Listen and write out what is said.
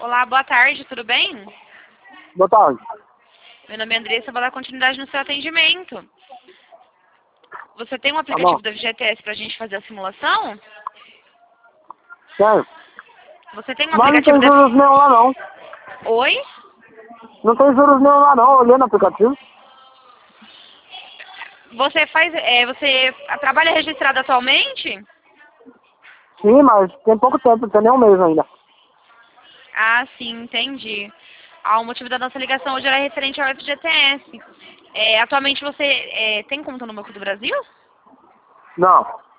Olá, boa tarde, tudo bem? Boa tarde. Meu nome é Andressa, vou dar continuidade no seu atendimento. Você tem um Tá bom. aplicativo da FGTS pra gente fazer a simulação? Sério? Você tem um Mas não aplicativo tem da... juros nenhum lá não. Oi? Não tem juros nenhum lá não, eu olhei no aplicativo. Você faz... você trabalha registrado atualmente? Sim, mas tem pouco tempo, não tem nem um mês ainda. Ah, sim, entendi. O motivo da nossa ligação hoje era referente ao FGTS. Atualmente você tem conta no Banco do Brasil? Não.